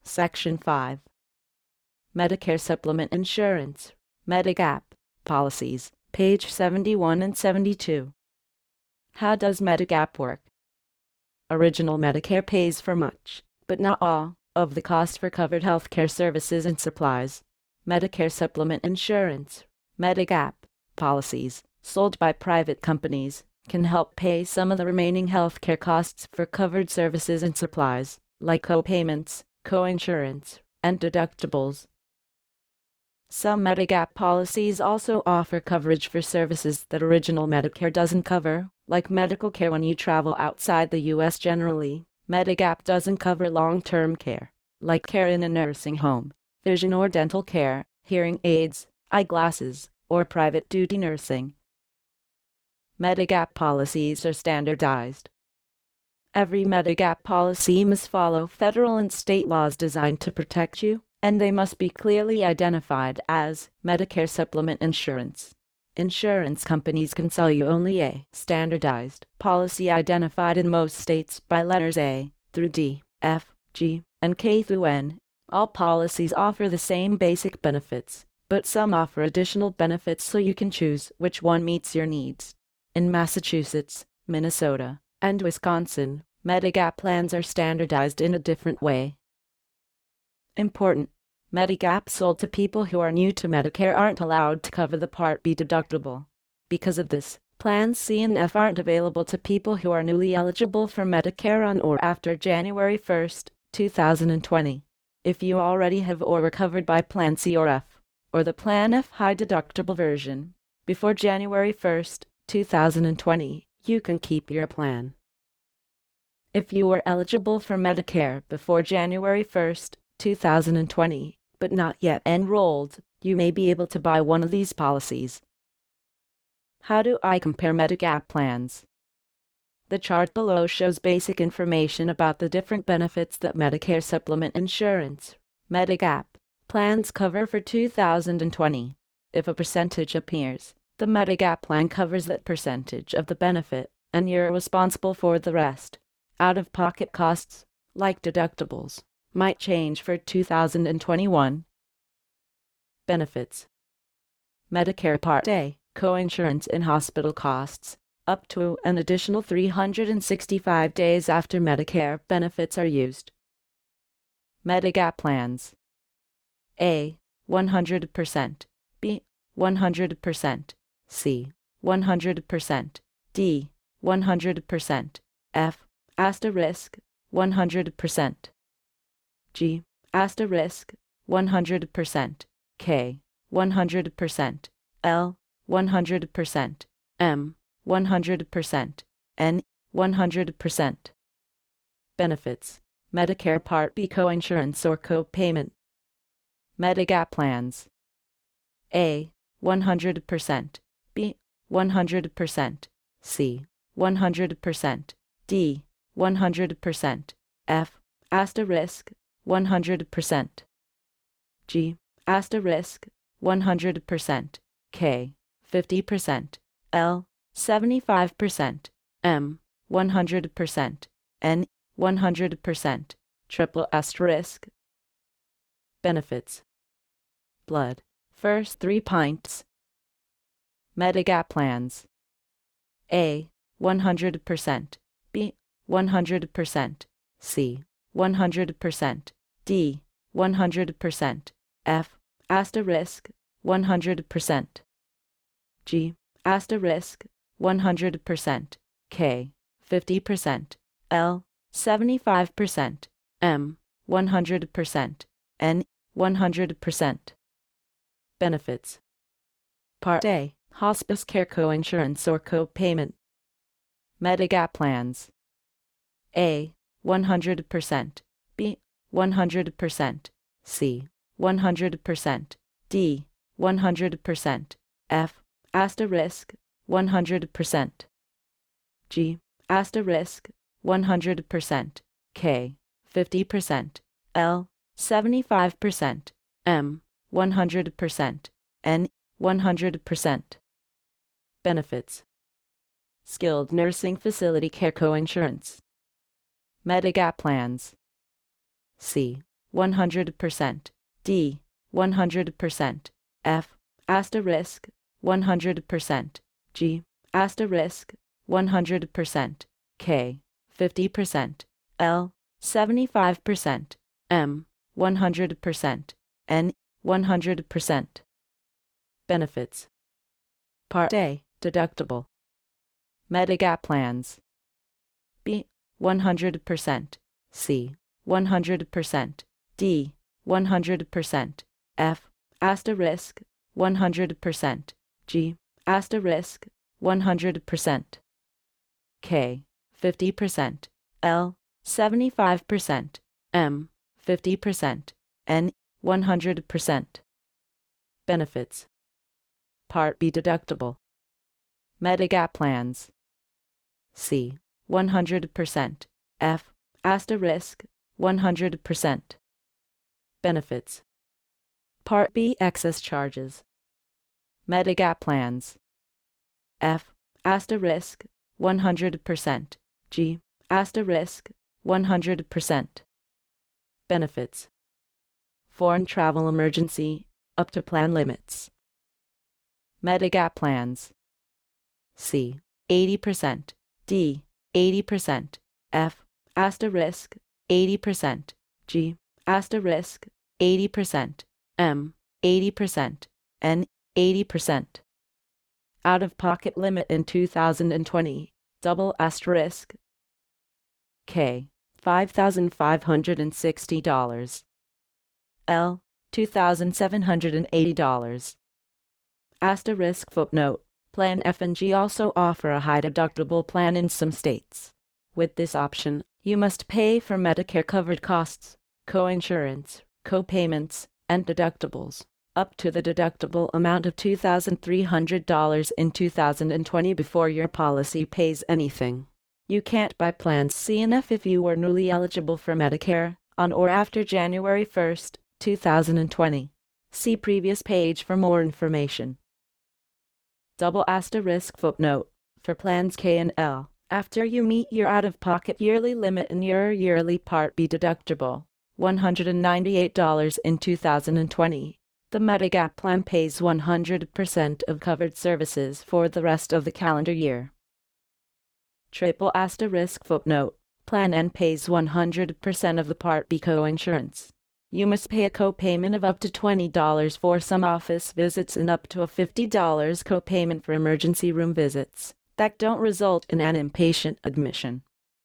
Section 5. Medicare Supplement Insurance, Medigap, Policies, page 71 and 72. How does Medigap work? Original Medicare pays for much, but not all, of the cost for covered healthcare services and supplies. Medicare Supplement Insurance, Medigap, policies, sold by private companies, can help pay some of the remaining healthcare costs for covered services and supplies, like co-payments, co-insurance, and deductibles. Some Medigap policies also offer coverage for services that Original Medicare doesn't cover, like medical care when you travel outside the U.S. Generally, Medigap doesn't cover long-term care, like care in a nursing home, vision or dental care, hearing aids, eyeglasses, or private duty nursing. Medigap policies are standardized. Every Medigap policy must follow federal and state laws designed to protect you, and they must be clearly identified as Medicare Supplement Insurance. Insurance companies can sell you only a standardized policy identified in most states by letters A through D, F, G, and K through N. All policies offer the same basic benefits, but some offer additional benefits so you can choose which one meets your needs. In Massachusetts, Minnesota, and Wisconsin, Medigap plans are standardized in a different way. Important: Medigap sold to people who are new to Medicare aren't allowed to cover the Part B deductible. Because of this, Plans C and F aren't available to people who are newly eligible for Medicare on or after January 1, 2020. If you already have or were covered by Plan C or F, or the Plan F high deductible version, before January 1, 2020, you can keep your plan. If you were eligible for Medicare before January 1, 2020, but not yet enrolled, you may be able to buy one of these policies. How do I compare Medigap plans? The chart below shows basic information about the different benefits that Medicare Supplement Insurance, Medigap, plans cover for 2020. If a percentage appears, the Medigap plan covers that percentage of the benefit, and you're responsible for the rest. Out-of-pocket costs, like deductibles, might change for 2021. Benefits: Medicare Part A, co-insurance in hospital costs, up to an additional 365 days after Medicare benefits are used. Medigap plans: A, 100%, B, 100%, C, 100%, D, 100%, F, asterisk, 100%, G, asterisk, 100%, K, 100%, L, 100%, M, 100%, N, 100%. Benefits: Medicare Part B co-insurance or co-payment. Medigap plans: A, 100%, B, 100%, C, 100%, D, 100%, F, asterisk, 100%, G, asterisk, 100%, K, 50%, L, 75%, M, 100%, N, 100%, triple asterisk. Benefits: blood, first 3 pints. Medigap plans: A, 100%, B, 100%, C, 100%, D, 100%, F, asterisk, 100%, G, asterisk, 100%, K, 50%, L, 75%, M, 100%, N, 100%. Benefits: Part A, hospice care co-insurance or co-payment. Medigap plans: A, 100%, B, 100%, C, 100%, D, 100%, F, asterisk, 100%, G, asterisk, 100%, K, 50%, L, 75%, M, 100%, N, 100%. Benefits: skilled nursing facility care co-insurance. Medigap plans: C, 100%, D, 100%, F, asterisk, 100%, G, asterisk, 100%, K, 50%, L, 75%, M, 100%, N, 100%. Benefits. Part A, deductible. Medigap plans. B, 100%, C, 100%, D, 100%, F, asterisk, 100%, G, asterisk, 100%, K, 50%, L, 75%, M, 50%, N, 100%. Benefits. Part B, deductible. Medigap plans. C, 100%, F, asterisk, 100%. Benefits. Part B, excess charges. Medigap plans. F, asterisk, 100%, G, asterisk, 100%. Benefits. Foreign travel emergency, up to plan limits. Medigap plans. C, 80%, D, 80%, F, asterisk, 80%, G, asterisk, 80%, M, 80%, N, 80%. Out-of-pocket limit in 2020, double asterisk, K, $5,560, L, $2,780. Asterisk footnote. Plan F and G also offer a high deductible plan in some states. With this option, you must pay for Medicare-covered costs, co-insurance, co-payments, and deductibles, up to the deductible amount of $2,300 in 2020 before your policy pays anything. You can't buy plans C and F if you were newly eligible for Medicare, on or after January 1, 2020. See previous page for more information. Double asterisk footnote. For plans K and L, after you meet your out-of-pocket yearly limit and your yearly Part B deductible, $198 in 2020, the Medigap plan pays 100% of covered services for the rest of the calendar year. Triple asterisk footnote. Plan N pays 100% of the Part B co-insurance. You must pay a co-payment of up to $20 for some office visits and up to a $50 co-payment for emergency room visits that don't result in an inpatient admission.